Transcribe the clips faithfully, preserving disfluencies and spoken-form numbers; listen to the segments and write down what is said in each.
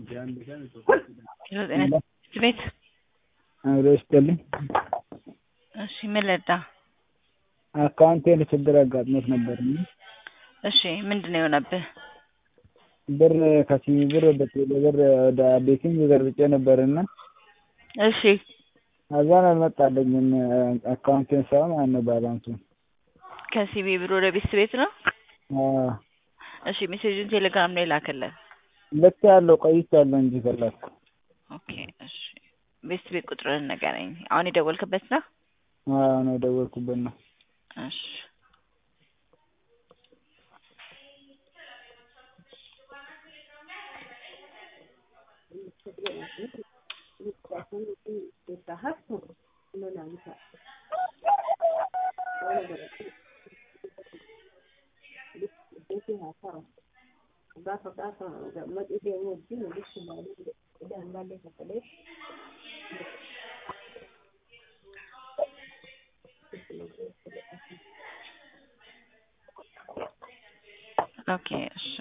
ቤት አውረስተልኝ እሺ ምን ልርዳ? አካውንቴን ችግር አጋጥሞት ነበር። እሺ ምንድነው የሆነብህ? ብር ከሲቢ ብር በቴሌ ብር ወደ ቤቲንግ ዘርብጬ ነበርና እሺ አዛን አልመጣልኝም። አካውንቴን ሳይሆን ማለት ነው ባላንሱን። ከሲቢ ብር ወደ ቤት ቤት ነው? አዎ። እሺ ሜሴጁን ቴሌግራም ላይ ላከልህ። ልክ ያለው ቆይቻለሁ እንጂ ከላኩ። ኦኬ እሺ ቤት ቤት ቁጥርን ንገረኝ። አሁን የደወልክበት ነው? አዎ ነው የደወልኩበት ነው። እሺ ኦኬ እሺ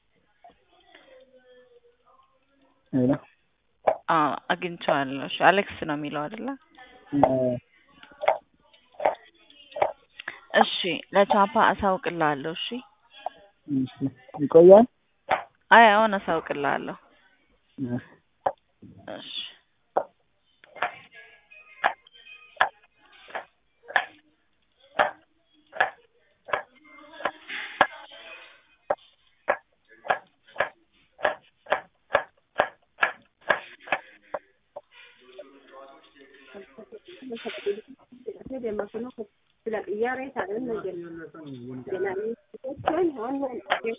ሄሎ አዎ አግኝቼዋለሁ። እሺ አሌክስ ነው የሚለው አይደለ? እሺ ለቻፓ አሳውቅልሃለሁ። እሺ እሺ ይቆያል? አይ አሁን አሳውቅልሃለሁ። እሺ Sila iya rin sa akin na ganyan. Ganyan.